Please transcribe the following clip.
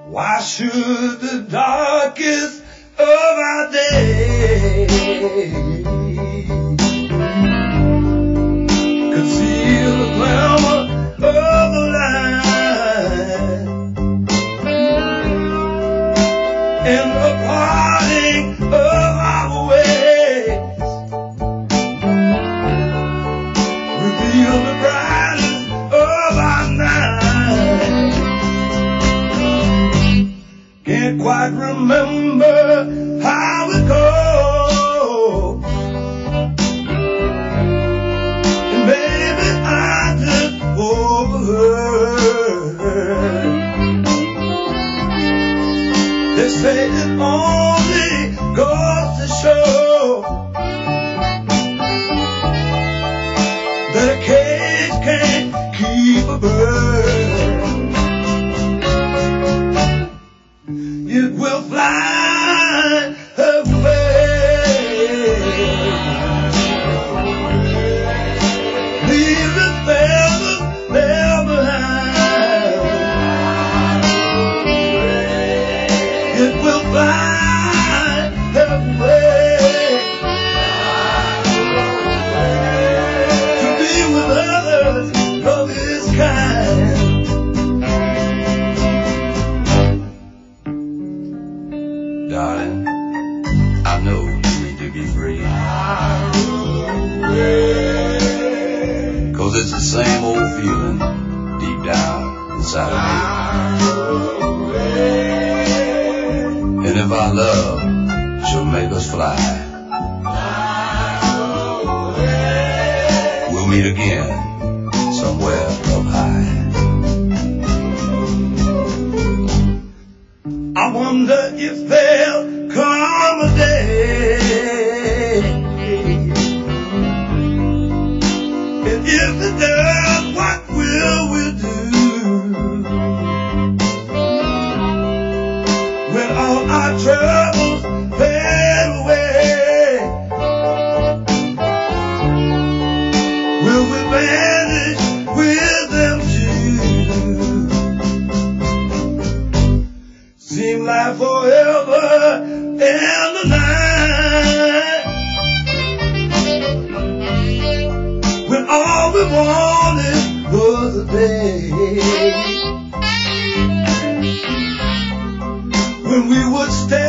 Why should the darkest of our days conceal the glamour of the light and the parting of our ways reveal the brightest of our night? Can't quite remember how it goes, and baby I just overheard. They say it only goes to show that a cage can't keep a bird. It will fly away, leave its feathers there behind. It will fly away to be with others of its kind. Darling, I know you need to be free, 'cause it's the same old feeling deep down inside of me. And if our love shall make us fly, we'll meet again somewhere up high. I wonder if there'll come a day, and if it does, what will we do when all our troubles fade away? Will we vanish with them too? Seem like forever in the night, when all we wanted was a day, when we would stay